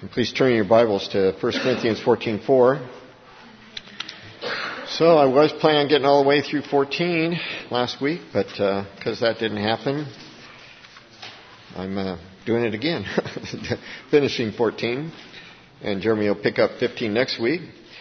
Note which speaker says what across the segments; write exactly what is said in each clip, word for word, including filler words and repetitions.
Speaker 1: And please turn your Bibles to First Corinthians fourteen four. So I was planning on getting all the way through fourteen last week, but because uh, that didn't happen, I'm uh, doing it again, finishing fourteen. And Jeremy will pick up fifteen next week.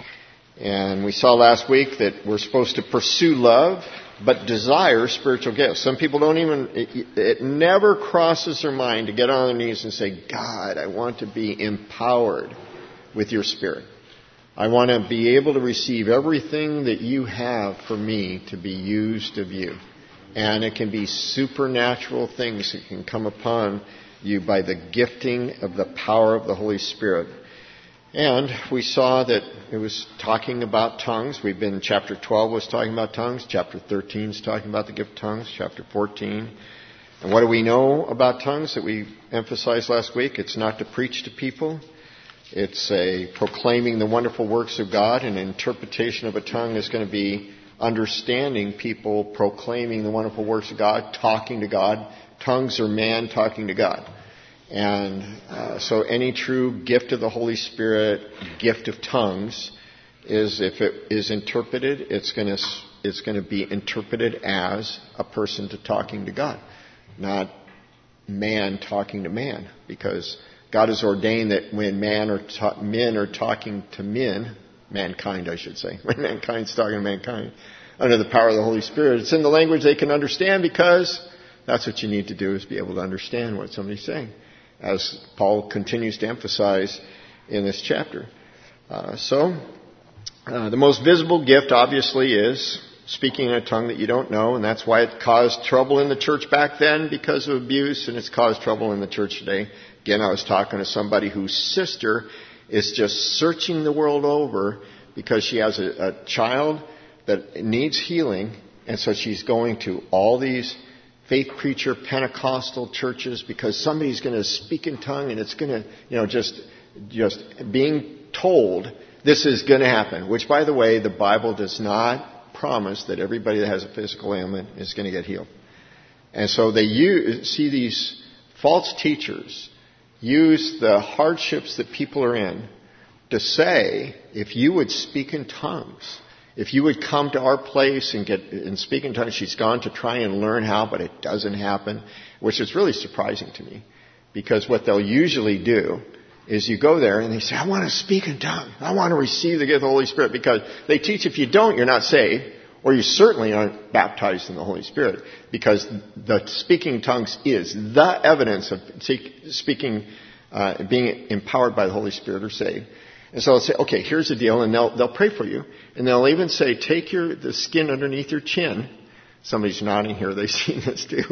Speaker 1: And we saw last week that we're supposed to pursue love, but desire spiritual gifts. Some people don't even, it, it never crosses their mind to get on their knees and say, God, I want to be empowered with your Spirit. I want to be able to receive everything that you have for me to be used of you. And it can be supernatural things that can come upon you by the gifting of the power of the Holy Spirit. And we saw that it was talking about tongues. We've been, chapter twelve was talking about tongues. Chapter thirteen is talking about the gift of tongues. Chapter fourteen. And what do we know about tongues that we emphasized last week? It's not to preach to people. It's a proclaiming the wonderful works of God. An interpretation of a tongue is going to be understanding people proclaiming the wonderful works of God, talking to God. Tongues are man talking to God. And uh, so any true gift of the Holy Spirit, gift of tongues, is if it is interpreted, it's going to it's going to be interpreted as a person to talking to God, not man talking to man, because God has ordained that when man or ta- men are talking to men, mankind, I should say, when mankind's talking to mankind, under the power of the Holy Spirit, it's in the language they can understand, because that's what you need to do, is be able to understand what somebody's saying, as Paul continues to emphasize in this chapter. Uh, so, uh, the most visible gift, obviously, is speaking in a tongue that you don't know, and that's why it caused trouble in the church back then because of abuse, and it's caused trouble in the church today. Again, I was talking to somebody whose sister is just searching the world over because she has a, a child that needs healing, and so she's going to all these faith preacher Pentecostal churches because somebody's going to speak in tongue, and it's going to, you know, just just being told this is going to happen. Which, by the way, the Bible does not promise that everybody that has a physical ailment is going to get healed. And so they use, see these false teachers use the hardships that people are in to say, if you would speak in tongues, if you would come to our place and get and speak in tongues. She's gone to try and learn how, but it doesn't happen, which is really surprising to me, because what they'll usually do is you go there and they say, I want to speak in tongues. I want to receive the gift of the Holy Spirit, because they teach if you don't, you're not saved, or you certainly aren't baptized in the Holy Spirit, because the speaking tongues is the evidence of speaking, uh, being empowered by the Holy Spirit or saved. And so they'll say, okay, here's the deal, and they'll they'll pray for you. And they'll even say, take your the skin underneath your chin. Somebody's nodding here, they've seen this too.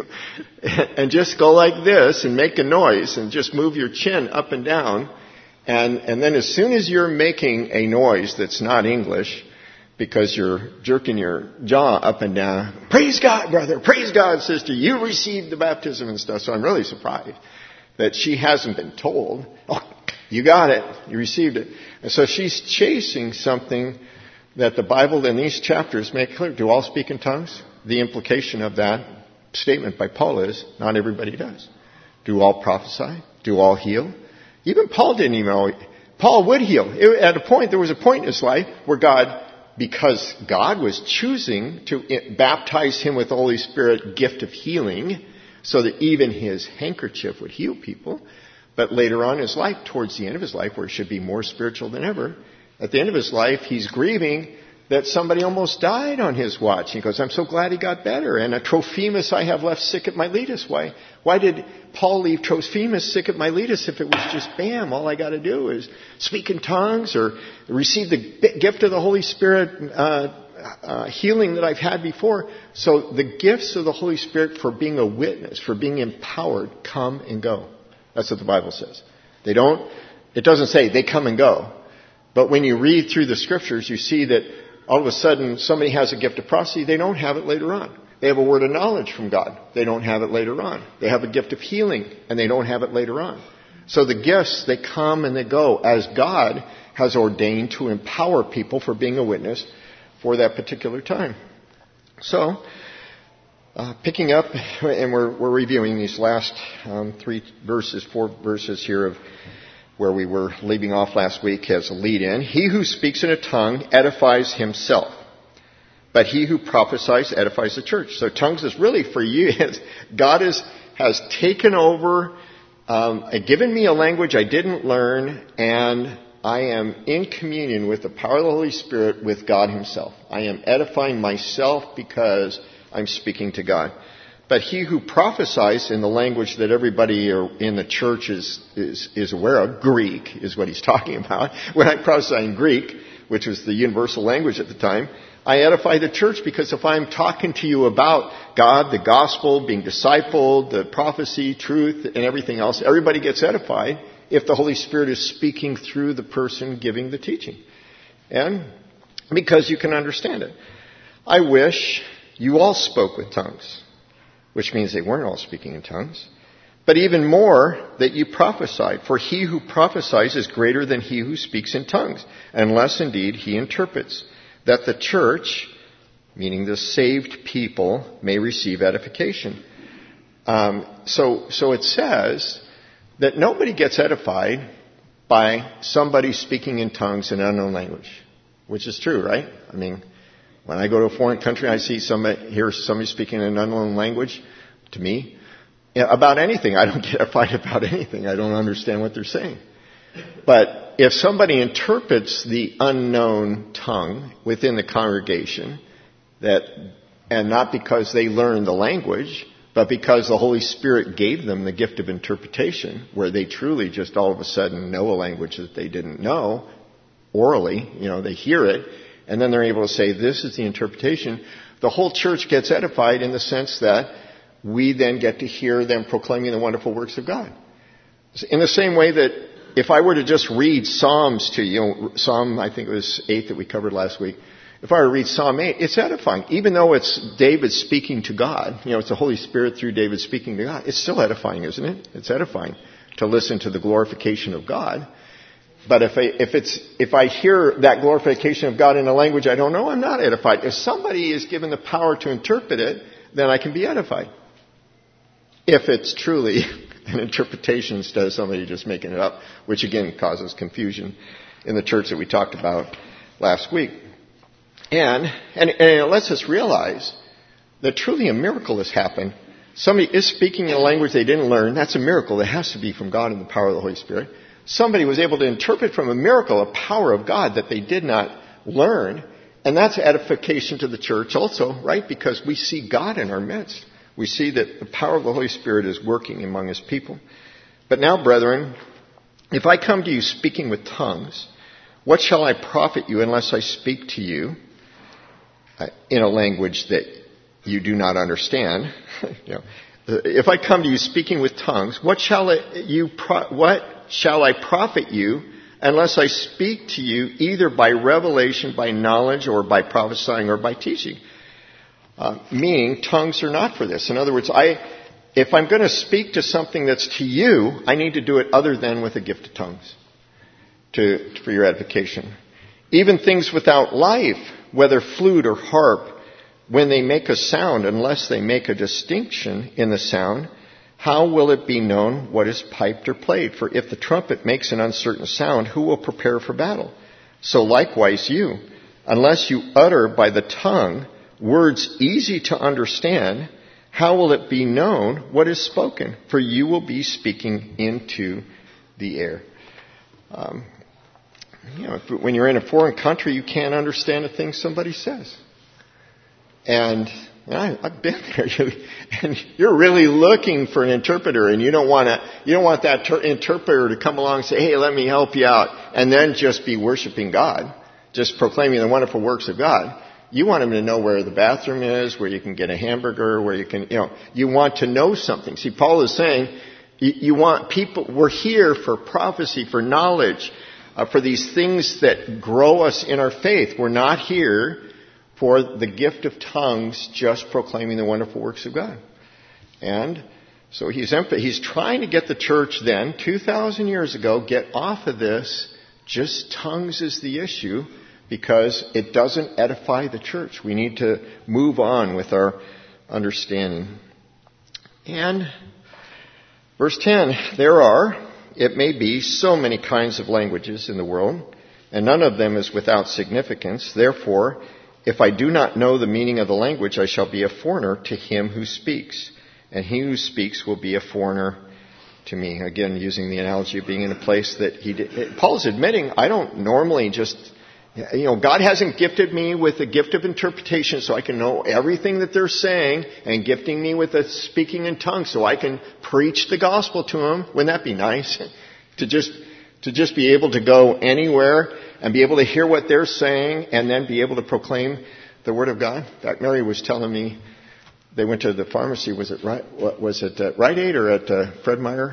Speaker 1: And just go like this and make a noise and just move your chin up and down. And, and then as soon as you're making a noise that's not English, because you're jerking your jaw up and down, praise God, brother, praise God, sister, you received the baptism and stuff. So I'm really surprised that she hasn't been told, oh, you got it. You received it. And so she's chasing something that the Bible in these chapters make clear. Do all speak in tongues? The implication of that statement by Paul is not everybody does. Do all prophesy? Do all heal? Even Paul didn't even know. Paul would heal. It, at a point, there was a point in his life where God, because God was choosing to baptize him with the Holy Spirit gift of healing, so that even his handkerchief would heal people. But later on in his life, towards the end of his life, where he should be more spiritual than ever, at the end of his life, he's grieving that somebody almost died on his watch. He goes, I'm so glad he got better. And a Trophimus I have left sick at Miletus. Why, why did Paul leave Trophimus sick at Miletus if it was just bam, all I got to do is speak in tongues or receive the gift of the Holy Spirit, uh, uh, healing that I've had before. So the gifts of the Holy Spirit for being a witness, for being empowered, come and go. That's what the Bible says. They don't, it doesn't say they come and go. But when you read through the scriptures, you see that all of a sudden somebody has a gift of prophecy. They don't have it later on. They have a word of knowledge from God. They don't have it later on. They have a gift of healing, and they don't have it later on. So the gifts, they come and they go as God has ordained to empower people for being a witness for that particular time. So, Uh, picking up, and we're, we're reviewing these last um, three verses, four verses here of where we were leaving off last week as a lead-in. He who speaks in a tongue edifies himself, but he who prophesies edifies the church. So tongues is really for you. God is, has taken over, um, given me a language I didn't learn, and I am in communion with the power of the Holy Spirit with God himself. I am edifying myself because I'm speaking to God. But he who prophesies in the language that everybody in the church is, is, is aware of, Greek is what he's talking about. When I prophesy in Greek, which was the universal language at the time, I edify the church because if I'm talking to you about God, the gospel, being discipled, the prophecy, truth, and everything else, everybody gets edified if the Holy Spirit is speaking through the person giving the teaching. And because you can understand it. I wish you all spoke with tongues, which means they weren't all speaking in tongues. But even more, that you prophesied. For he who prophesies is greater than he who speaks in tongues, unless indeed he interprets, that the church, meaning the saved people, may receive edification. Um, so, so it says that nobody gets edified by somebody speaking in tongues in an unknown language, which is true, right? I mean, when I go to a foreign country, I see somebody, hear somebody speaking in an unknown language to me about anything. I don't get edified about anything. I don't understand what they're saying. But if somebody interprets the unknown tongue within the congregation, that, and not because they learned the language, but because the Holy Spirit gave them the gift of interpretation, where they truly just all of a sudden know a language that they didn't know, orally, you know, they hear it, and then they're able to say, this is the interpretation. The whole church gets edified in the sense that we then get to hear them proclaiming the wonderful works of God. In the same way that if I were to just read Psalms to you, you know, Psalm, I think it was eight that we covered last week. If I were to read Psalm eight, it's edifying. Even though it's David speaking to God, you know, it's the Holy Spirit through David speaking to God, it's still edifying, isn't it? It's edifying to listen to the glorification of God. But if I, if it's, if I hear that glorification of God in a language I don't know, I'm not edified. If somebody is given the power to interpret it, then I can be edified. If it's truly an interpretation instead of somebody just making it up, which again causes confusion in the church that we talked about last week. And, and, and it lets us realize that truly a miracle has happened. Somebody is speaking in a language they didn't learn. That's a miracle that has to be from God and the power of the Holy Spirit. Somebody was able to interpret from a miracle a power of God that they did not learn. And that's edification to the church also, right? Because we see God in our midst. We see that the power of the Holy Spirit is working among His people. But now, brethren, if I come to you speaking with tongues, what shall I profit you unless I speak to you in a language that you do not understand? you know, if I come to you speaking with tongues, what shall I, you pro- what shall I profit you unless I speak to you either by revelation, by knowledge, or by prophesying, or by teaching? Uh, meaning, tongues are not for this. In other words, I, if I'm going to speak to something that's to you, I need to do it other than with a gift of tongues to, for your edification. Even things without life, whether flute or harp, when they make a sound, unless they make a distinction in the sound, how will it be known what is piped or played? For if the trumpet makes an uncertain sound, who will prepare for battle? So likewise you, unless you utter by the tongue words easy to understand, how will it be known what is spoken? For you will be speaking into the air. Um, you know, if, when you're in a foreign country, you can't understand a thing somebody says. And you know, I, I've been there, and you're really looking for an interpreter, and you don't want to, you don't want that ter- interpreter to come along and say, "Hey, let me help you out," and then just be worshiping God, just proclaiming the wonderful works of God. You want him to know where the bathroom is, where you can get a hamburger, where you can, you know, you want to know something. See, Paul is saying, you, you want people, we're here for prophecy, for knowledge, uh, for these things that grow us in our faith. We're not here for the gift of tongues, just proclaiming the wonderful works of God. And so he's he's trying to get the church then, two thousand years ago, get off of this, just tongues is the issue, because it doesn't edify the church. We need to move on with our understanding. And verse ten, there are it may be, so many kinds of languages in the world, and none of them is without significance. Therefore, if I do not know the meaning of the language, I shall be a foreigner to him who speaks, and he who speaks will be a foreigner to me. Again, using the analogy of being in a place that he did. Paul's admitting, I don't normally just, you know, God hasn't gifted me with the gift of interpretation so I can know everything that they're saying, and gifting me with a speaking in tongues so I can preach the gospel to them. Wouldn't that be nice? to just, to just be able to go anywhere and be able to hear what they're saying and then be able to proclaim the Word of God. In fact, Mary was telling me they went to the pharmacy. Was it right? What was it? At Rite Aid or at uh, Fred Meyer?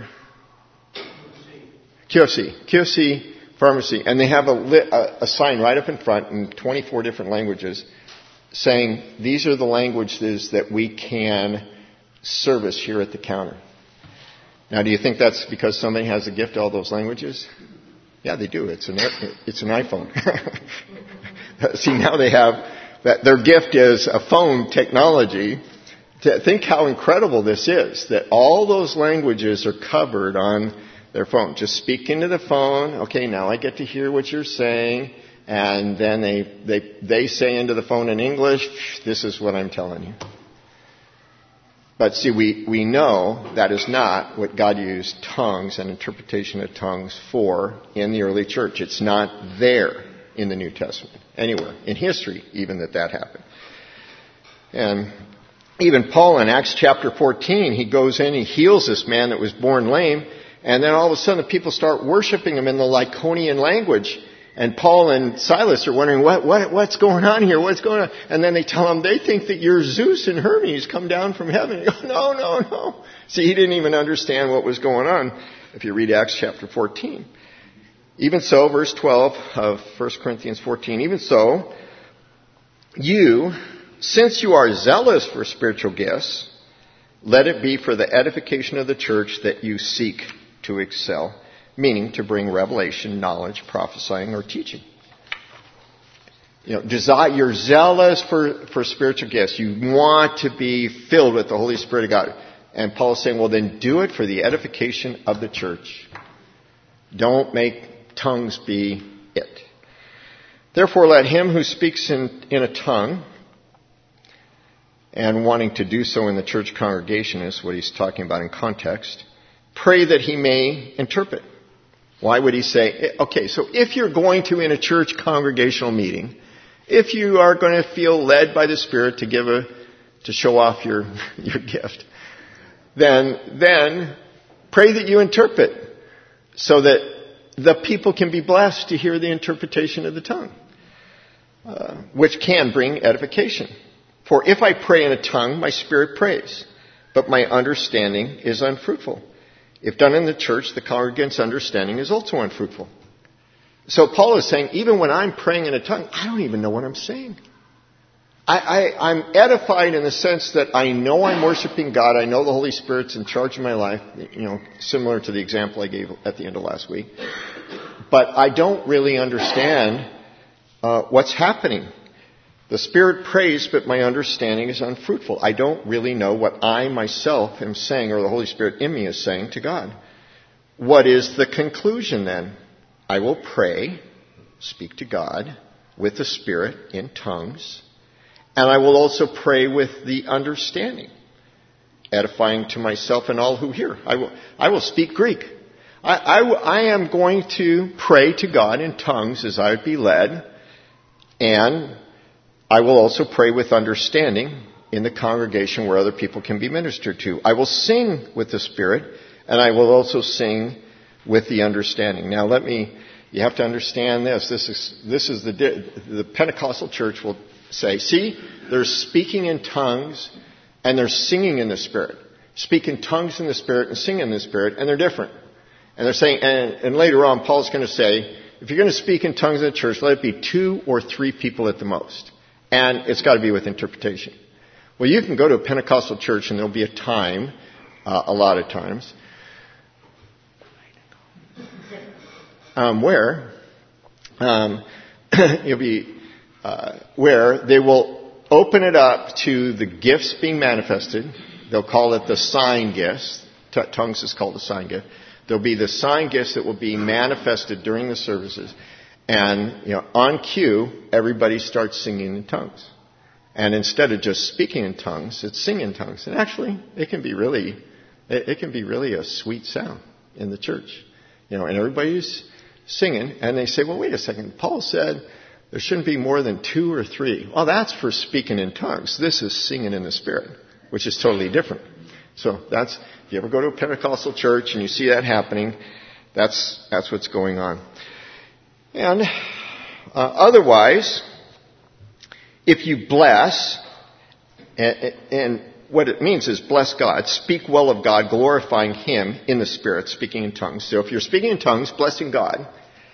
Speaker 1: Q F C. Q F C pharmacy, and they have a, lit, a, a sign right up in front in twenty-four different languages saying these are the languages that we can service here at the counter. Now, do you think that's because somebody has a gift of all those languages? Yeah, they do. It's an it's an iPhone. See, now they have that. Their gift is a phone technology. Think how incredible this is, that all those languages are covered on their phone. Just speak into the phone. Okay, now I get to hear what you're saying. And then they, they, they say into the phone in English, this is what I'm telling you. But see, we, we know that is not what God used tongues and interpretation of tongues for in the early church. It's not there in the New Testament, anywhere in history, even that that happened. And even Paul in Acts chapter fourteen, he goes in, he heals this man that was born lame, and then all of a sudden the people start worshiping him in the Lycaonian language. And Paul and Silas are wondering, what, what, what's going on here? What's going on? And then they tell him, they think that you're Zeus and Hermes come down from heaven. He goes, no, no, no. See, he didn't even understand what was going on if you read Acts chapter fourteen. Even so, verse twelve of First Corinthians fourteen, even so, you, since you are zealous for spiritual gifts, let it be for the edification of the church that you seek to excel. Meaning to bring revelation, knowledge, prophesying, or teaching. You know, desire, you're zealous for, for spiritual gifts. You want to be filled with the Holy Spirit of God. And Paul's saying, well, then do it for the edification of the church. Don't make tongues be it. Therefore, let him who speaks in, in a tongue, and wanting to do so in the church congregation is what he's talking about in context, pray that he may interpret. Why would he say, okay, so if you're going to, in a church congregational meeting, if you are going to feel led by the Spirit to give a, to show off your, your gift, then, then pray that you interpret so that the people can be blessed to hear the interpretation of the tongue, uh, which can bring edification. For if I pray in a tongue, my spirit prays, but my understanding is unfruitful. If done in the church, the congregant's understanding is also unfruitful. So Paul is saying, even when I'm praying in a tongue, I don't even know what I'm saying. I, I, I'm edified in the sense that I know I'm worshiping God. I know the Holy Spirit's in charge of my life, you know, similar to the example I gave at the end of last week. But I don't really understand uh, what's happening. The Spirit prays, but my understanding is unfruitful. I don't really know what I myself am saying, or the Holy Spirit in me is saying to God. What is the conclusion then? I will pray, speak to God with the Spirit in tongues, and I will also pray with the understanding, edifying to myself and all who hear. I will, I will speak Greek. I, I, I am going to pray to God in tongues as I would be led, and I will also pray with understanding in the congregation where other people can be ministered to. I will sing with the Spirit, and I will also sing with the understanding. Now let me, you have to understand this. This is, this is the, the Pentecostal church will say, see, there's speaking in tongues and there's singing in the Spirit. Speak in tongues in the Spirit and sing in the Spirit, and they're different. And they're saying, and, and later on, Paul's going to say, if you're going to speak in tongues in the church, let it be two or three people at the most. And it's got to be with interpretation. Well, you can go to a Pentecostal church and there'll be a time, uh, a lot of times, um, where um, you'll be uh, where they will open it up to the gifts being manifested. They'll call it the sign gifts. T- tongues is called the sign gift. There'll be the sign gifts that will be manifested during the services. And, you know, on cue, everybody starts singing in tongues. And instead of just speaking in tongues, it's singing in tongues. And actually, it can be really, it, it can be really a sweet sound in the church. You know, and everybody's singing, and they say, well, wait a second. Paul said there shouldn't be more than two or three. Well, that's for speaking in tongues. This is singing in the Spirit, which is totally different. So that's, if you ever go to a Pentecostal church and you see that happening, that's, that's what's going on. And uh, otherwise, if you bless, and, and what it means is bless God, speak well of God, glorifying Him in the Spirit, speaking in tongues. So if you're speaking in tongues, blessing God,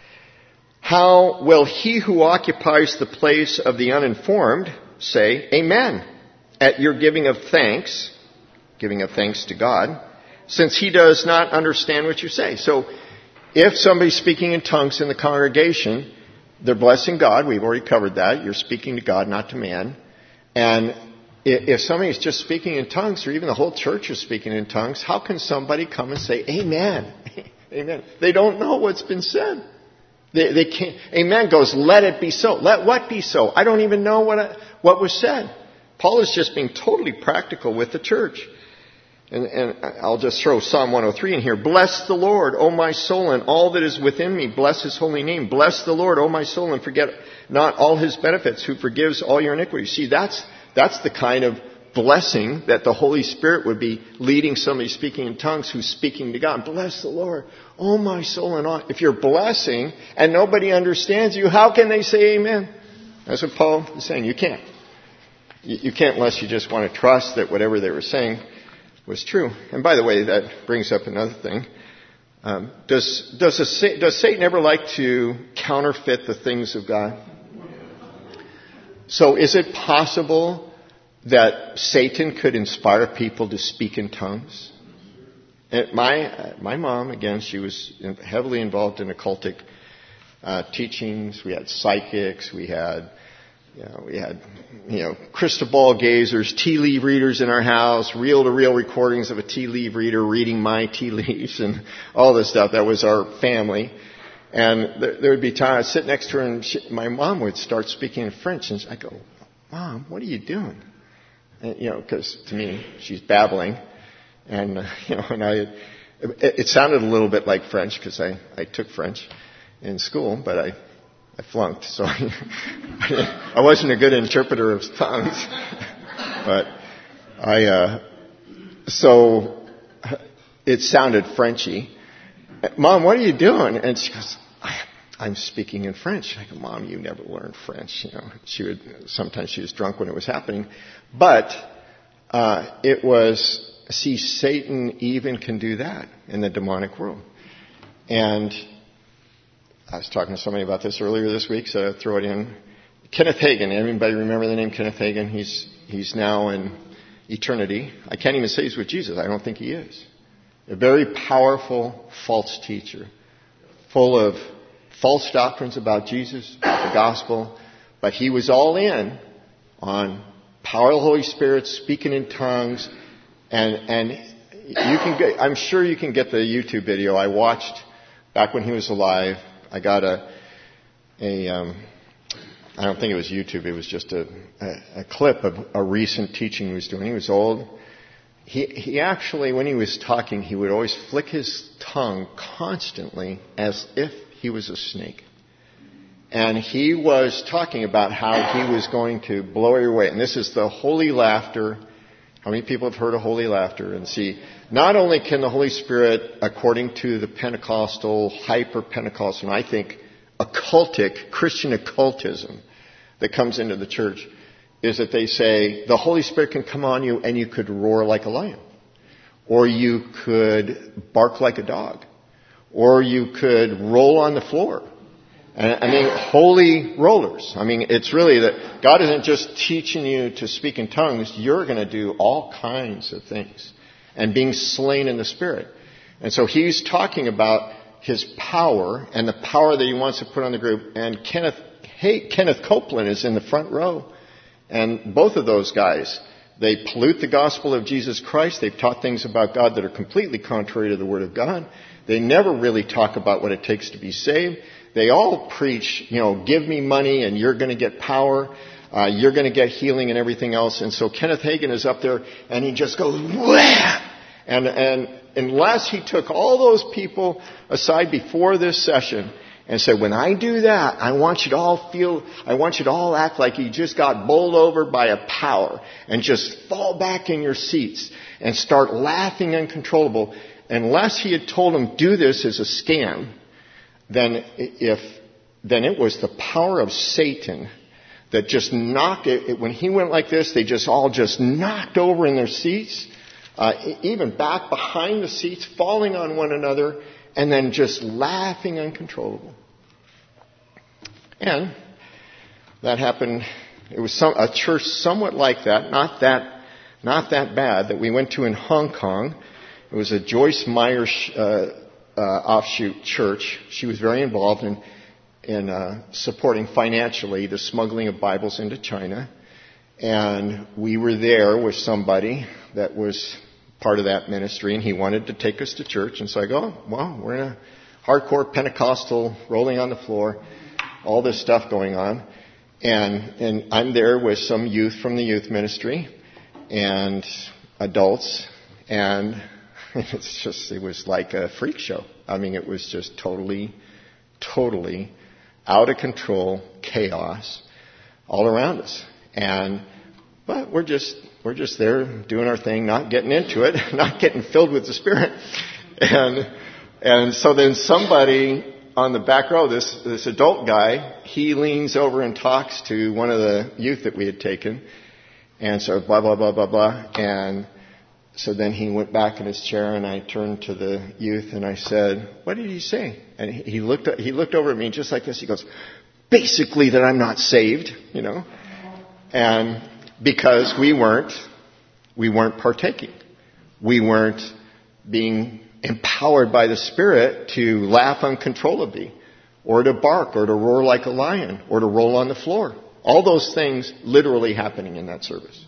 Speaker 1: how will he who occupies the place of the uninformed say, Amen, at your giving of thanks, giving of thanks to God, since he does not understand what you say? So if somebody's speaking in tongues in the congregation, they're blessing God. We've already covered that. You're speaking to God, not to man. And if somebody's just speaking in tongues, or even the whole church is speaking in tongues, how can somebody come and say, Amen? Amen. They don't know what's been said. They, they can't. Amen goes, let it be so. Let what be so? I don't even know what I, what was said. Paul is just being totally practical with the church. And, and I'll just throw Psalm one oh three in here. Bless the Lord, O my soul, and all that is within me. Bless His holy name. Bless the Lord, O my soul, and forget not all His benefits, who forgives all your iniquities. See, that's that's the kind of blessing that the Holy Spirit would be leading somebody speaking in tongues who's speaking to God. Bless the Lord, O my soul, and all. If you're blessing and nobody understands you, how can they say amen? That's what Paul is saying. You can't. You, you can't unless you just want to trust that whatever they were saying was true. And by the way, that brings up another thing. Um, does does a, does Satan ever like to counterfeit the things of God? So is it possible that Satan could inspire people to speak in tongues? And my my mom, again, she was heavily involved in occultic uh, teachings. We had psychics. We had You know, we had, you know, crystal ball gazers, tea leaf readers in our house, reel-to-reel recordings of a tea leaf reader reading my tea leaves and all this stuff. That was our family. And there, there would be times I'd sit next to her and she, my mom would start speaking in French. And I'd go, Mom, what are you doing? And, you know, because to me, she's babbling. And, uh, you know, and I, it, it sounded a little bit like French because I, I took French in school, but I, I flunked, so I, I wasn't a good interpreter of tongues. But I, uh, so it sounded Frenchy. Mom, what are you doing? And she goes, I, I'm speaking in French. I go, Mom, you never learned French. You know, she would, sometimes she was drunk when it was happening. But, uh, it was, see, Satan even can do that in the demonic world. And I was talking to somebody about this earlier this week, so I'll throw it in. Kenneth Hagin. Anybody remember the name Kenneth Hagin? He's he's now in eternity. I can't even say he's with Jesus. I don't think he is. A very powerful false teacher, full of false doctrines about Jesus, about the gospel. But he was all in on power of the Holy Spirit, speaking in tongues, and and you can get, I'm sure you can get the YouTube video I watched back when he was alive. I got a, a um, I don't think it was YouTube. It was just a, a, a clip of a recent teaching he was doing. He was old. He, he actually, when he was talking, he would always flick his tongue constantly as if he was a snake. And he was talking about how he was going to blow you away. And this is the holy laughter. How many people have heard of holy laughter? And see, not only can the Holy Spirit, according to the Pentecostal, hyper-Pentecostal, and I think occultic, Christian occultism that comes into the church, is that they say the Holy Spirit can come on you and you could roar like a lion. Or you could bark like a dog. Or you could roll on the floor. And, I mean, holy rollers. I mean, it's really that God isn't just teaching you to speak in tongues. You're going to do all kinds of things. And being slain in the Spirit. And so he's talking about his power and the power that he wants to put on the group. And Kenneth, hey, Kenneth Copeland is in the front row. And both of those guys They pollute the gospel of Jesus Christ. They've taught things about God that are completely contrary to the Word of God. They never really talk about what it takes to be saved. They all preach, you know, give me money and you're going to get power. Uh, you're going to get healing and everything else. And so Kenneth Hagin is up there and he just goes, wham! And, and unless he took all those people aside before this session and said, when I do that, I want you to all feel, I want you to all act like you just got bowled over by a power and just fall back in your seats and start laughing uncontrollable. Unless he had told them, do this as a scam, then if, then it was the power of Satan that just knocked it. When he went like this, they just all just knocked over in their seats, uh, even back behind the seats, falling on one another, and then just laughing uncontrollable. And that happened. It was some, a church somewhat like that, not that, not that bad, that we went to in Hong Kong. It was a Joyce Meyer uh, uh, offshoot church. She was very involved in in uh, supporting financially the smuggling of Bibles into China. And we were there with somebody that was part of that ministry, and he wanted to take us to church. And so I go, well, we're in a hardcore Pentecostal, rolling on the floor, all this stuff going on. And, and I'm there with some youth from the youth ministry and adults. And it's just, it was like a freak show. I mean, it was just totally, totally out of control, chaos all around us. And, but we're just, we're just there doing our thing, not getting into it, not getting filled with the Spirit. And, and so then somebody on the back row, this, this adult guy, he leans over and talks to one of the youth that we had taken. And so blah, blah, blah, blah, blah. And so then he went back in his chair, and I turned to the youth and I said, what did he say? And he looked he looked over at me just like this. He goes, basically that I'm not saved, you know. And because we weren't, we weren't partaking. We weren't being empowered by the Spirit to laugh uncontrollably, or to bark, or to roar like a lion, or to roll on the floor. All those things literally happening in that service.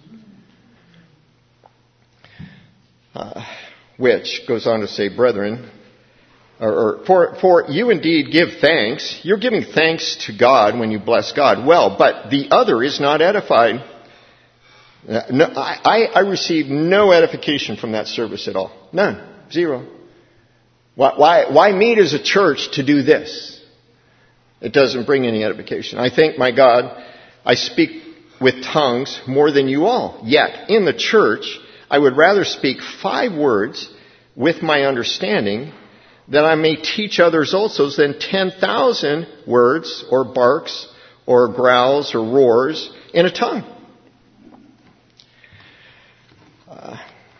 Speaker 1: Uh, which goes on to say, brethren, or, or for, for you indeed give thanks. You're giving thanks to God when you bless God. Well, but the other is not edified. Uh, no, I, I received no edification from that service at all. None. Zero. Why, why, why meet as a church to do this? It doesn't bring any edification. I thank my God, I speak with tongues more than you all. Yet, in the church, I would rather speak five words with my understanding, that I may teach others also, than ten thousand words or barks or growls or roars in a tongue. Uh,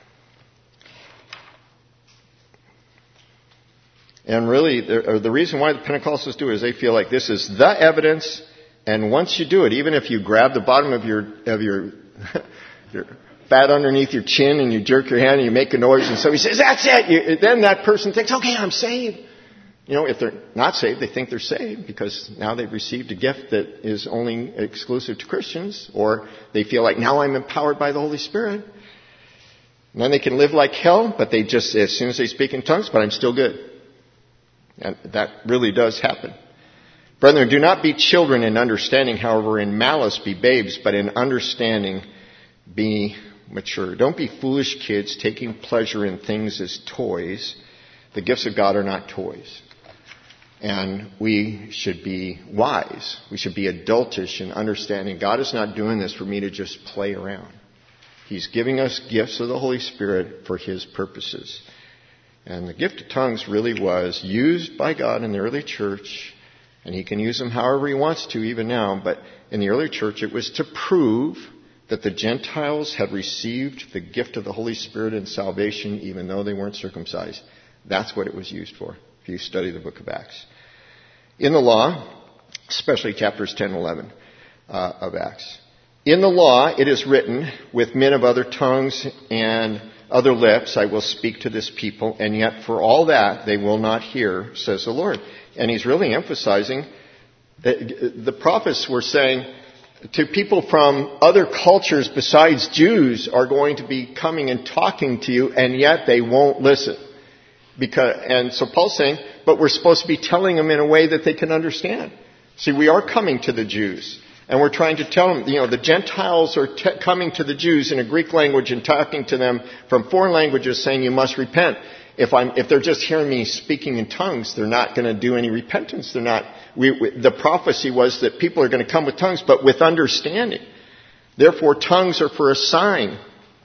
Speaker 1: and really, the, the reason why the Pentecostals do it is they feel like this is the evidence, and once you do it, even if you grab the bottom of your of your your fat underneath your chin and you jerk your hand and you make a noise and somebody says, that's it. You, then that person thinks, okay, I'm saved. You know, if they're not saved, they think they're saved because now they've received a gift that is only exclusive to Christians, or they feel like now I'm empowered by the Holy Spirit. And then they can live like hell, but they just, as soon as they speak in tongues, but I'm still good. And that really does happen. Brethren, do not be children in understanding, however, in malice be babes, but in understanding be mature. Don't be foolish kids taking pleasure in things as toys. The gifts of God are not toys. And we should be wise. We should be adultish in understanding God is not doing this for me to just play around. He's giving us gifts of the Holy Spirit for His purposes. And the gift of tongues really was used by God in the early church, and He can use them however He wants to even now, but in the early church it was to prove that the Gentiles had received the gift of the Holy Spirit in salvation even though they weren't circumcised. That's what it was used for, if you study the book of Acts. In the law, especially chapters ten and eleven uh, of Acts, in the law it is written, with men of other tongues and other lips I will speak to this people, and yet for all that they will not hear, says the Lord. And He's really emphasizing that the prophets were saying, to people from other cultures besides Jews are going to be coming and talking to you, and yet they won't listen. Because, and so Paul's saying, but we're supposed to be telling them in a way that they can understand. See, we are coming to the Jews, and we're trying to tell them, you know, the Gentiles are te- coming to the Jews in a Greek language and talking to them from foreign languages saying you must repent. If I'm, if they're just hearing me speaking in tongues, they're not going to do any repentance. They're not, we, we, the prophecy was that people are going to come with tongues, but with understanding. Therefore, tongues are for a sign,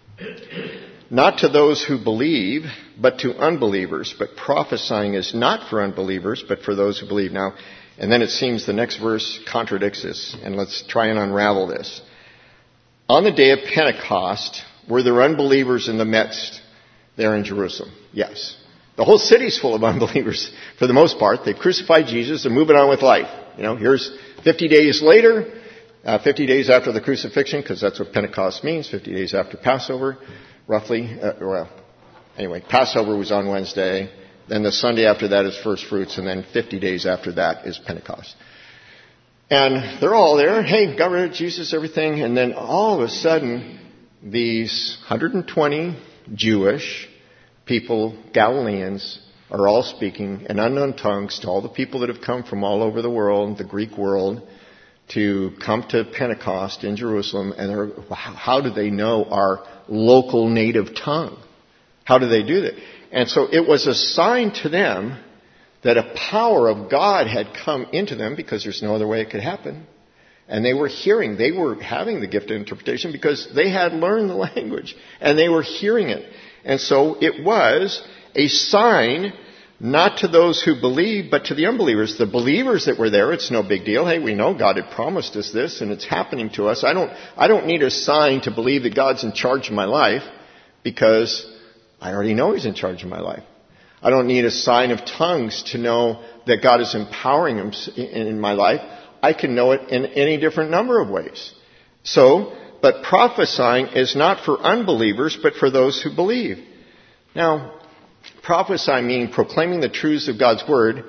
Speaker 1: not to those who believe, but to unbelievers. But prophesying is not for unbelievers, but for those who believe. Now, and then it seems the next verse contradicts this, and let's try and unravel this. On the day of Pentecost, were there unbelievers in the midst there in Jerusalem? Yes. The whole city's full of unbelievers for the most part. They've crucified Jesus. They're moving on with life. You know, here's fifty days later, uh, fifty days after the crucifixion, because that's what Pentecost means, fifty days after Passover, roughly. Uh, well, anyway, Passover was on Wednesday. Then the Sunday after that is First Fruits, and then fifty days after that is Pentecost. And they're all there. Hey, got rid of Jesus, everything. And then all of a sudden, these one hundred twenty Jewish people, Galileans, are all speaking in unknown tongues to all the people that have come from all over the world, the Greek world, to come to Pentecost in Jerusalem. And they're, how do they know our local native tongue? How do they do that? And so it was a sign to them that a power of God had come into them, because there's no other way it could happen. And they were hearing, they were having the gift of interpretation because they had learned the language and they were hearing it. And so it was a sign not to those who believe, but to the unbelievers. The believers that were there, it's no big deal. Hey, we know God had promised us this and it's happening to us. I don't, I don't need a sign to believe that God's in charge of my life, because I already know He's in charge of my life. I don't need a sign of tongues to know that God is empowering Him in my life. I can know it in any different number of ways. So, but prophesying is not for unbelievers, but for those who believe. Now, prophesying, meaning proclaiming the truths of God's Word,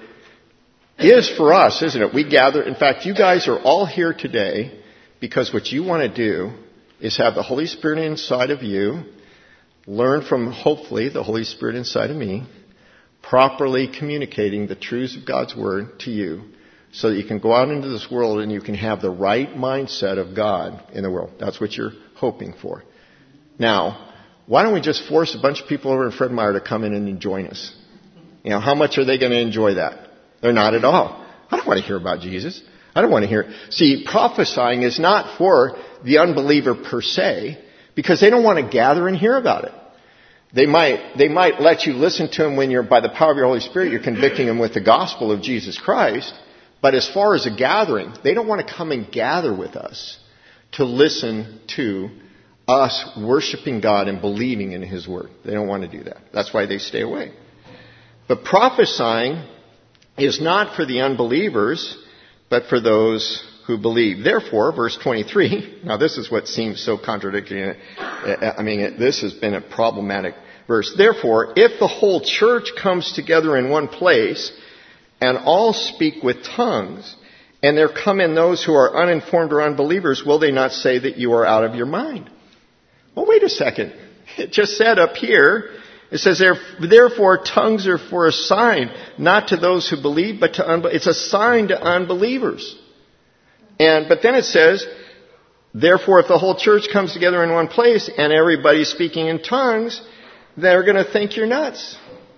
Speaker 1: is for us, isn't it? We gather, in fact, you guys are all here today because what you want to do is have the Holy Spirit inside of you, learn from, hopefully, the Holy Spirit inside of me, properly communicating the truths of God's Word to you, so that you can go out into this world and you can have the right mindset of God in the world. That's what you're hoping for. Now, why don't we just force a bunch of people over in Fred Meyer to come in and join us? You know, how much are they going to enjoy that? They're not at all. I don't want to hear about Jesus. I don't want to hear it. See, prophesying is not for the unbeliever per se, because they don't want to gather and hear about it. They might, they might let you listen to them when you're, by the power of your Holy Spirit, you're convicting them with the gospel of Jesus Christ. But as far as a gathering, they don't want to come and gather with us to listen to us worshiping God and believing in His Word. They don't want to do that. That's why they stay away. But prophesying is not for the unbelievers, but for those who believe. Therefore, verse twenty-three, now this is what seems so contradictory. I mean, this has been a problematic verse. Therefore, if the whole church comes together in one place, and all speak with tongues, and there come in those who are uninformed or unbelievers, will they not say that you are out of your mind? Well, wait a second. It just said up here, it says, therefore tongues are for a sign, not to those who believe, but to unbelievers. It's a sign to unbelievers. And, but then it says, therefore if the whole church comes together in one place and everybody's speaking in tongues, they're going to think you're nuts.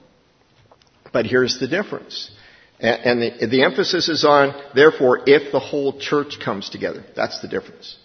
Speaker 1: But here's the difference. And the, the emphasis is on, therefore, if the whole church comes together. That's the difference.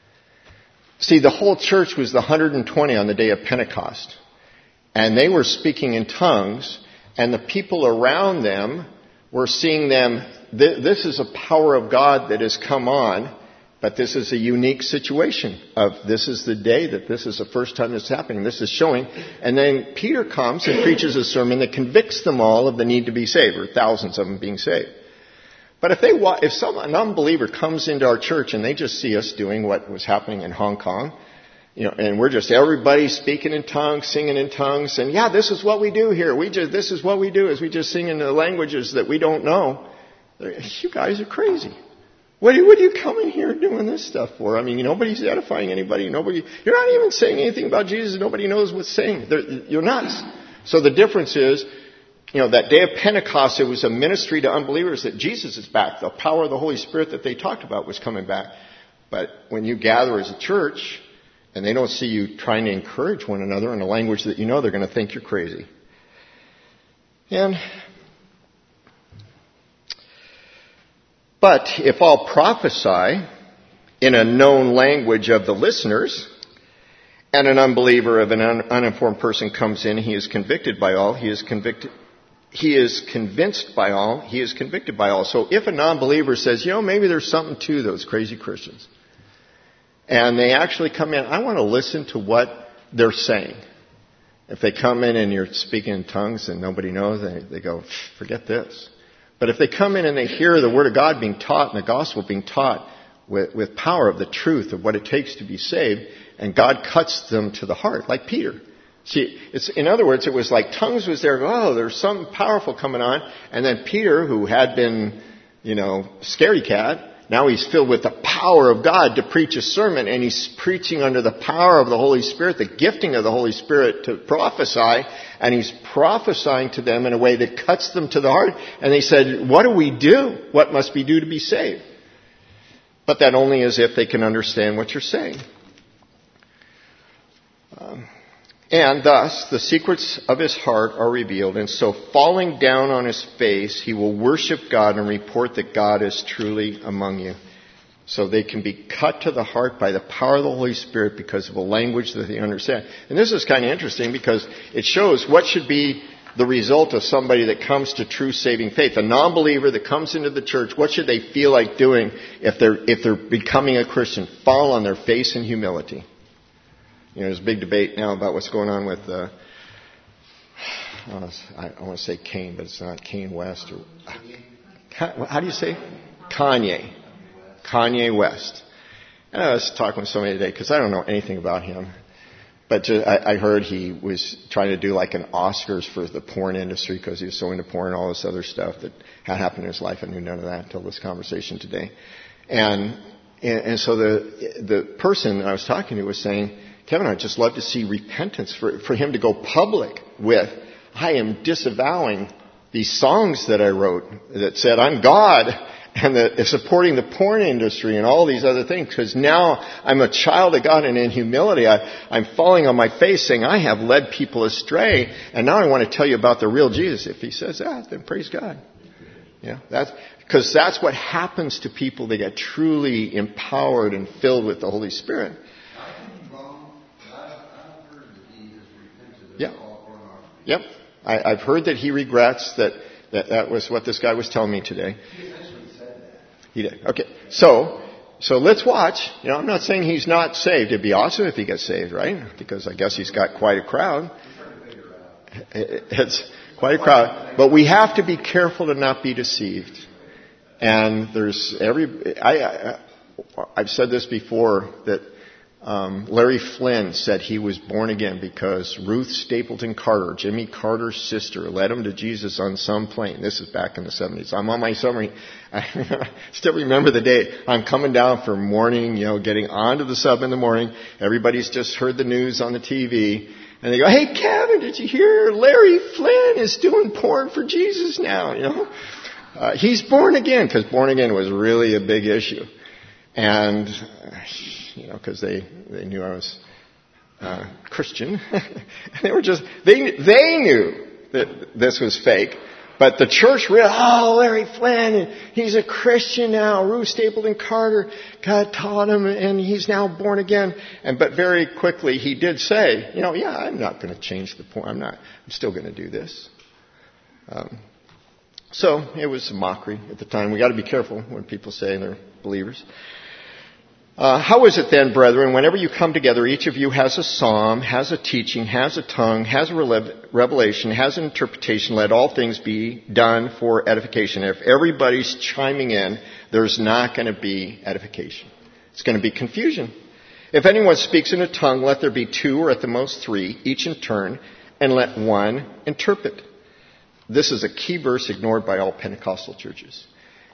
Speaker 1: See, the whole church was the one hundred twenty on the day of Pentecost. And they were speaking in tongues, and the people around them were seeing them. This is a power of God that has come on, but this is a unique situation of this is the day that this is the first time it's happening. This is showing. And then Peter comes and preaches a sermon that convicts them all of the need to be saved, or thousands of them being saved. But if they, if some an unbeliever comes into our church and they just see us doing what was happening in Hong Kong, you know, and we're just everybody speaking in tongues, singing in tongues, and yeah, this is what we do here. We just this is what we do is we just sing in the languages that we don't know. You guys are crazy. What are, you, what are you coming here doing this stuff for? I mean, nobody's edifying anybody. Nobody. You're not even saying anything about Jesus. Nobody knows what's saying. They're, you're nuts. So the difference is, you know, that day of Pentecost, it was a ministry to unbelievers that Jesus is back. The power of the Holy Spirit that they talked about was coming back. But when you gather as a church and they don't see you trying to encourage one another in a language that you know, they're going to think you're crazy. And but if all prophesy in a known language of the listeners, and an unbeliever of an un- uninformed person comes in, he is convicted by all, he is convicted, he is convinced by all, he is convicted by all. So if a non-believer says, you know, maybe there's something to those crazy Christians, and they actually come in, I want to listen to what they're saying. If they come in and you're speaking in tongues and nobody knows, they, they go, forget this. But if they come in and they hear the Word of God being taught and the gospel being taught with, with power of the truth of what it takes to be saved, and God cuts them to the heart, like Peter. See, it's, in other words, it was like tongues was there. Oh, there's something powerful coming on. And then Peter, who had been, you know, scaredy cat, now he's filled with the power of God to preach a sermon, and he's preaching under the power of the Holy Spirit, the gifting of the Holy Spirit to prophesy, and he's prophesying to them in a way that cuts them to the heart. And they said, what do we do? What must we do to be saved? But that only is if they can understand what you're saying. Um, and thus, the secrets of his heart are revealed, and so falling down on his face, he will worship God and report that God is truly among you. So they can be cut to the heart by the power of the Holy Spirit because of a language that they understand. And this is kind of interesting because it shows what should be the result of somebody that comes to true saving faith. A non-believer that comes into the church, what should they feel like doing if they're, if they're becoming a Christian? Fall on their face in humility. You know, there's a big debate now about what's going on with, uh, I want to say Kane, but it's not Kane West. Or, how do you say? Kanye. Kanye West. And I was talking with somebody today because I don't know anything about him. But just, I, I heard he was trying to do like an Oscars for the porn industry because he was so into porn and all this other stuff that had happened in his life. I knew none of that until this conversation today. And, and, and so the, the person that I was talking to was saying, Kevin, I'd just love to see repentance for, for him to go public with, I am disavowing these songs that I wrote that said, I'm God, and that is supporting the porn industry and all these other things, because now I'm a child of God, and in humility I, I'm falling on my face saying, I have led people astray, and now I want to tell you about the real Jesus. If he says that, then praise God. Yeah, that's, because that's what happens to people that get truly empowered and filled with the Holy Spirit. Yeah. Yep. I, I've heard that he regrets that, that that was what this guy was telling me today. He actually said that. He did. Okay. So, so let's watch. You know, I'm not saying he's not saved. It'd be awesome if he gets saved, right? Because I guess he's got quite a crowd. It's quite a crowd. But we have to be careful to not be deceived. And there's every, I, I I've said this before that, Um, Larry Flynn said he was born again because Ruth Stapleton Carter, Jimmy Carter's sister, led him to Jesus on some plane. This is back in the seventies. I'm on my summary. I still remember the day. I'm coming down for morning, you know, getting onto the sub in the morning. Everybody's just heard the news on the T V. And they go, hey, Kevin, did you hear Larry Flynn is doing porn for Jesus now? You know, uh, he's born again, because born again was really a big issue. And, you know, because they, they knew I was uh, Christian. They were just, they, they knew that this was fake. But the church read, oh, Larry Flynn, he's a Christian now. Ruth Stapleton Carter, God taught him, and he's now born again. And but very quickly he did say, you know, yeah, I'm not going to change the point. I'm not. I'm still going to do this. Um, so it was a mockery at the time. We got to be careful when people say they're believers. Uh, how is it then, brethren, whenever you come together, each of you has a psalm, has a teaching, has a tongue, has a revelation, has an interpretation, let all things be done for edification. If everybody's chiming in, there's not going to be edification. It's going to be confusion. If anyone speaks in a tongue, let there be two or at the most three, each in turn, and let one interpret. This is a key verse ignored by all Pentecostal churches.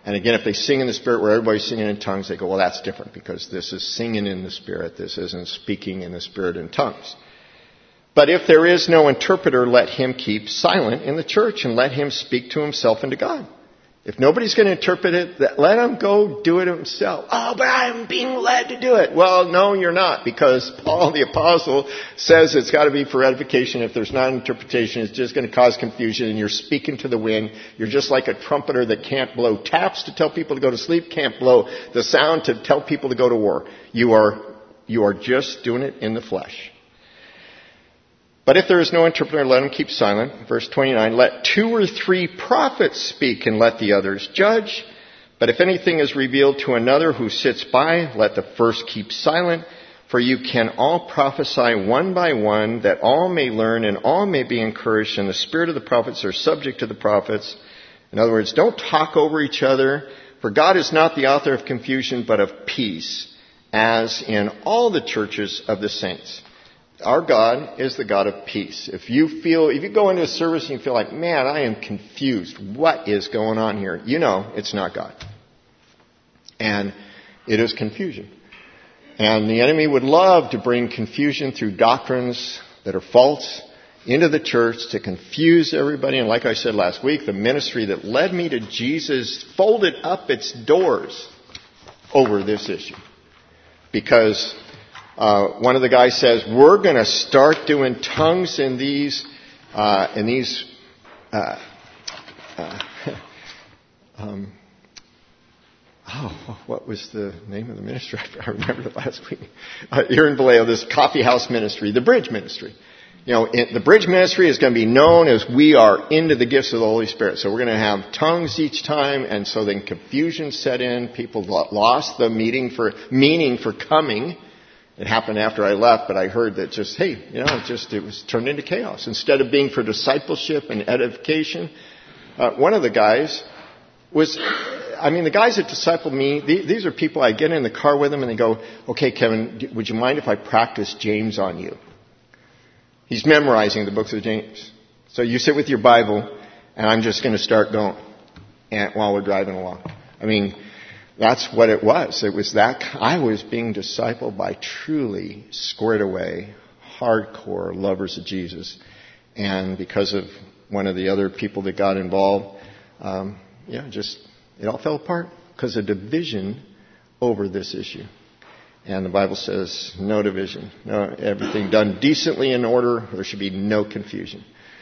Speaker 1: And again, if they sing in the Spirit where everybody's singing in tongues, they go, well, that's different because this is singing in the Spirit. This isn't speaking in the Spirit in tongues. But if there is no interpreter, let him keep silent in the church and let him speak to himself and to God. If nobody's going to interpret it, let him go do it himself. Oh, but I'm being led to do it. Well, no, you're not, because Paul the Apostle says it's got to be for edification. If there's not an interpretation, it's just going to cause confusion, and you're speaking to the wind. You're just like a trumpeter that can't blow taps to tell people to go to sleep, can't blow the sound to tell people to go to war. You are, you are just doing it in the flesh. But if there is no interpreter, let him keep silent. Verse twenty-nine, let two or three prophets speak and let the others judge. But if anything is revealed to another who sits by, let the first keep silent. For you can all prophesy one by one, that all may learn and all may be encouraged, and the spirit of the prophets are subject to the prophets. In other words, don't talk over each other, for God is not the author of confusion, but of peace, as in all the churches of the saints. Our God is the God of peace. If you feel, if you go into a service and you feel like, man, I am confused. What is going on here? You know it's not God. And it is confusion. And the enemy would love to bring confusion through doctrines that are false into the church to confuse everybody. And like I said last week, the ministry that led me to Jesus folded up its doors over this issue. Because Uh, one of the guys says, we're going to start doing tongues in these, uh, in these, uh, uh, um, oh, what was the name of the ministry? I remember it last week. Uh, here in Vallejo, this coffee house ministry, the Bridge Ministry. You know, it, the Bridge Ministry is going to be known as we are into the gifts of the Holy Spirit. So we're going to have tongues each time, and so then confusion set in. People lost the meaning for, meaning for coming. It happened after I left, but I heard that just, hey, you know, it just, it was turned into chaos. Instead of being for discipleship and edification, uh, one of the guys was, I mean, the guys that discipled me, these are people, I get in the car with them and they go, okay, Kevin, would you mind if I practice James on you? He's memorizing the books of James. So you sit with your Bible and I'm just going to start going and, while we're driving along. I mean, that's what it was. It was that I was being discipled by truly squared away, hardcore lovers of Jesus. And because of one of the other people that got involved, um, yeah, just it all fell apart because of division over this issue. And the Bible says no division, no, everything done decently in order. There should be no confusion.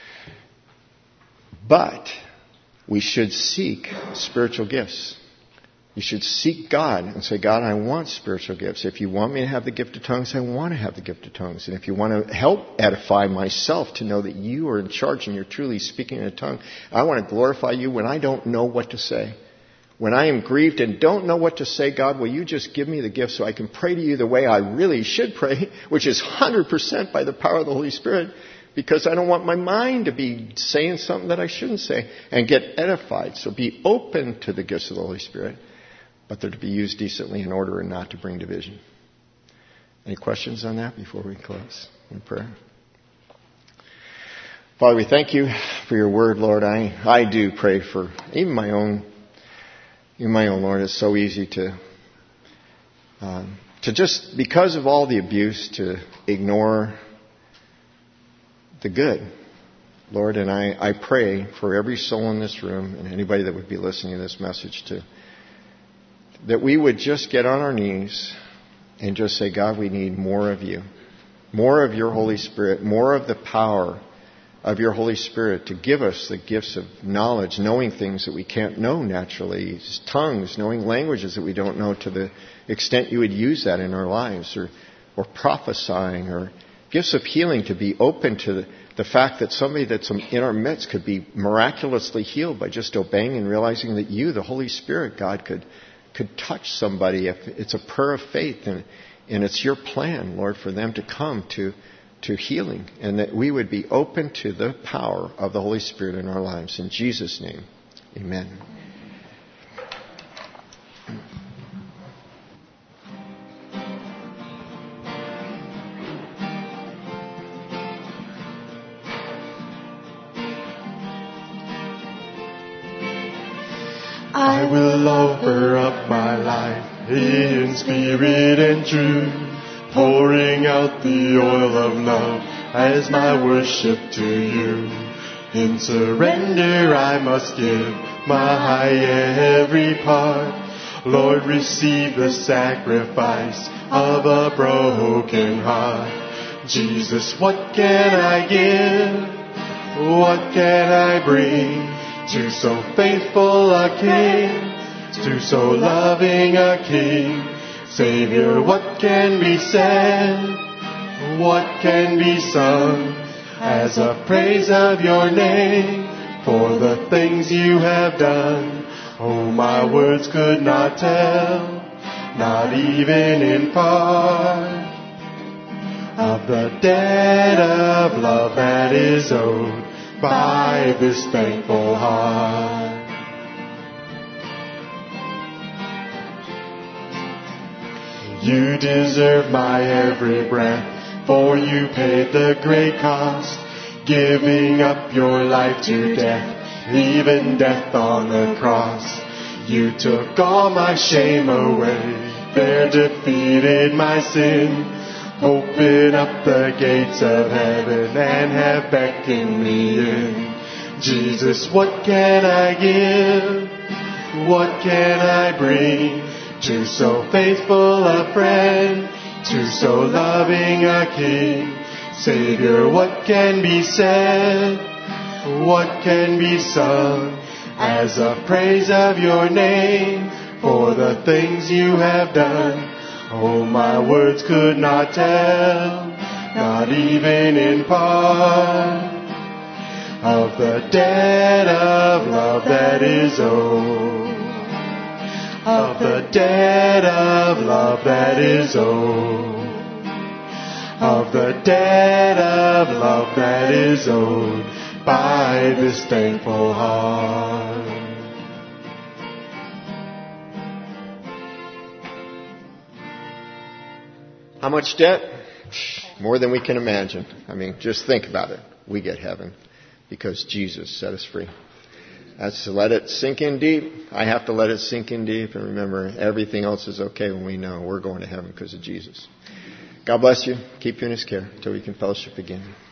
Speaker 1: But we should seek spiritual gifts. You should seek God and say, God, I want spiritual gifts. If you want me to have the gift of tongues, I want to have the gift of tongues. And if you want to help edify myself to know that you are in charge and you're truly speaking in a tongue, I want to glorify you when I don't know what to say. When I am grieved and don't know what to say, God, will you just give me the gift so I can pray to you the way I really should pray, which is one hundred percent by the power of the Holy Spirit, because I don't want my mind to be saying something that I shouldn't say, and get edified. So be open to the gifts of the Holy Spirit, but they're to be used decently in order and not to bring division. Any questions on that before we close in prayer? Father, we thank you for your word, Lord. I, I do pray for even my own, even my own, Lord. It's so easy to, um, to just, because of all the abuse, to ignore the good, Lord. And I, I pray for every soul in this room and anybody that would be listening to this message to, that we would just get on our knees and just say, God, we need more of you. More of your Holy Spirit. More of the power of your Holy Spirit to give us the gifts of knowledge, knowing things that we can't know naturally. Tongues, knowing languages that we don't know to the extent you would use that in our lives. Or, or prophesying. Or gifts of healing, to be open to the, the fact that somebody that's in our midst could be miraculously healed by just obeying and realizing that you, the Holy Spirit, God, could could touch somebody if it's a prayer of faith, and, and it's your plan, Lord, for them to come to, to healing, and that we would be open to the power of the Holy Spirit in our lives. In Jesus' name, amen.
Speaker 2: I I will offer up my life in spirit and truth, pouring out the oil of love as my worship to you. In surrender I must give my every part. Lord, receive the sacrifice of a broken heart. Jesus, what can I give? What can I bring to so faithful a King, to so loving a King? Savior, what can be said? What can be sung as a praise of your name for the things you have done? Oh, my words could not tell, not even in part, of the debt of love that is owed by this thankful heart. You deserve my every breath, for you paid the great cost, giving up your life to death, even death on the cross. You took all my shame away, there defeated my sin, open up the gates of heaven and have beckoned me in. Jesus, what can I give? What can I bring to so faithful a friend, to so loving a King? Savior, what can be said? What can be sung as a praise of your name for the things you have done? Oh, my words could not tell, not even in part, of the debt of love that is owed, of the debt of love that is owed, of the debt of love that is owed by this thankful heart.
Speaker 1: How much debt? More than we can imagine. I mean, just think about it. We get heaven because Jesus set us free. That's to let it sink in deep. I have to let it sink in deep and remember everything else is okay when we know we're going to heaven because of Jesus. God bless you. Keep you in His care until we can fellowship again.